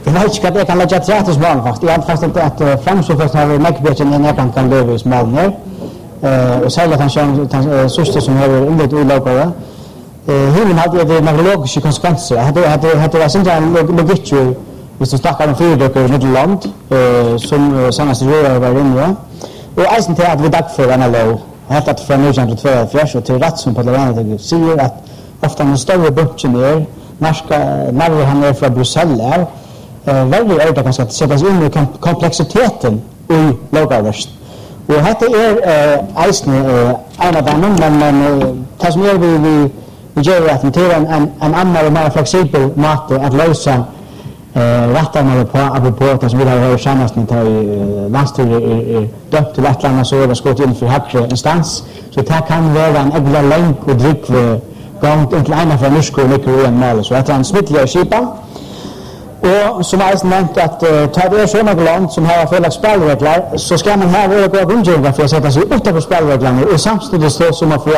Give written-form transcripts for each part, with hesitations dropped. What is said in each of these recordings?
Jag vet inte att jag kan lägga trätis mål fast. Jag har fast att framsökast har Mäckbjörn en jag kan löva i smalner. Och särskilt han syster som har inlett olagare. Hur hade det logiska konsekvenser. Hade det sånt en logik hvis du snackar om fyrdöker i Middelland som senast röra var inne. Och eisen till att vi dagför en lov. Helt att från 1924 och till rätt som på det säger att ofta en större bunchen när han är från Bryssel väldigt öde kanske att sätta sig in i komplexiteten i lagavers. Och detta är eisen en av dem, men det som vi gör att vi tar en annan och mer flexibel måte att lösa rättarna på det som vi har hört senast när landsstyret är döpt till ett land så är det skott in för högre instans. Så det kan vara en ägla länk och dryck gång till ena från Norsko och mycket en mål. Så det är en smittligare skipa. Och som jag nämnt att ta det sådana land som har följa spelregler så ska man ha några grundregler för att sätta sig utanför spelreglerna och samtidigt så som man får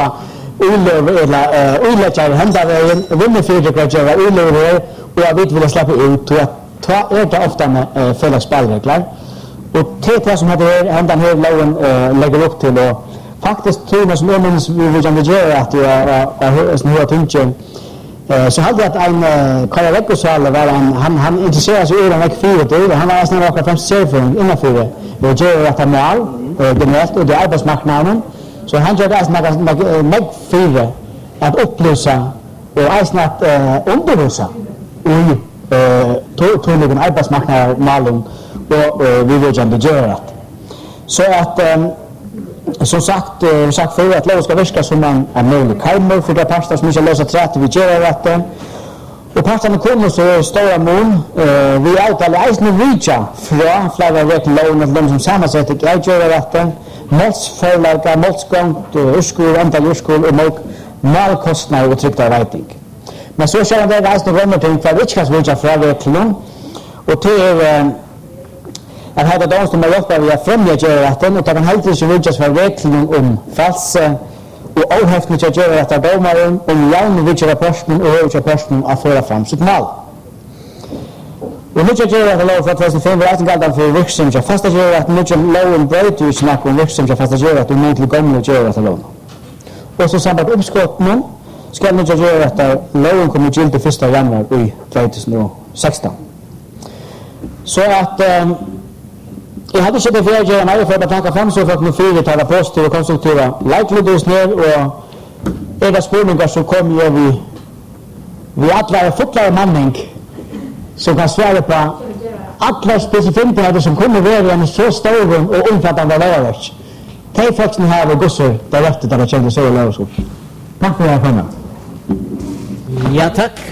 olägare händarvägen, vinnefyrdeklarar olägare och jag vill släppa ut och ta det ofta med följa spelregler. Och det som hade händan här lagen lägger upp till och faktiskt tror som jag minns vi kan göra att jag snurrar tingen så hade att en Karl Veckosal var han intresserade sig av Mäckfyret han var nästan åka fram serifering innanför och gör att mål generellt och det arbetsmarknaden så han gör det Mäckfyret att upplysa och att undervisa i tydligen arbetsmarknaden och vi vill inte göra det. Så att som sagt för att lov ska virka som man är möjlig kalmar för det pastor som inte lösa trätt vi gör rätt och pastorn kommer så är stora mån vi avtalar eisen reacha från flera rätt lån att de som sammansätter jag gör rätt målsförlägga målsgång urskol antal urskol och målkostnader och tryckta writing men så känner det eisen römmer till för vilka ska reacha från rätt lån och till att hade de som har hjälpt av att främja rätten och kan helt inte vidgas för reglingen om false och ohäftligt att göra rätt av domaren om jävn vidga rapporten och höga rapporten att föra fram sitt mål. Och nu gör det lov för att 2005 var rätten galt för virksomhet. Fasta gör att nu loven bröt ut snack om virksomhet fasta gör att de inte gamla gör det lov. Och så samband uppskotten ska nu göra att loven kommer till 1 januari 2016. Så att jag hade inte för att göra mig för att tanka fram så för att nu fyra positiva och konstruktiva likelighoods ner och era spurningar så kommer vi alla fotlare manning som kan svara på alla specifika som kommer vara en så stor och omfattande lärare. Kan faktiskt här och gossor därefter där jag kände så lärare. Tack för att jag kom. Ja, tack.